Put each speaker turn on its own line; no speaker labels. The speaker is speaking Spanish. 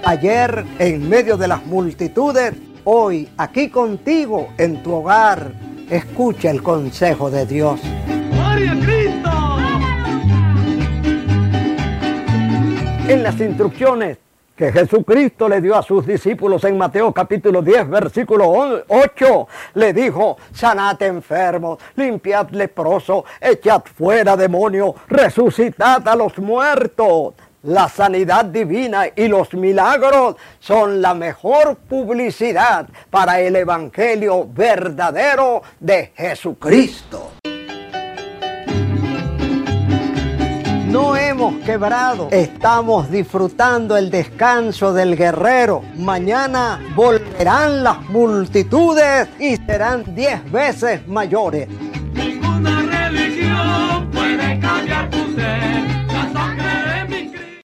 ayer en medio de las multitudes, hoy aquí contigo en tu hogar. Escucha el consejo de Dios.
¡Gloria a Cristo!
En las instrucciones que Jesucristo le dio a sus discípulos en Mateo capítulo 10, versículo 8, le dijo: sanad enfermos, limpiad leprosos, echad fuera demonios, resucitad a los muertos. La sanidad divina y los milagros son la mejor publicidad para el evangelio verdadero de Jesucristo. No hemos quebrado, estamos disfrutando el descanso del guerrero. Mañana volverán las multitudes y serán 10 veces mayores.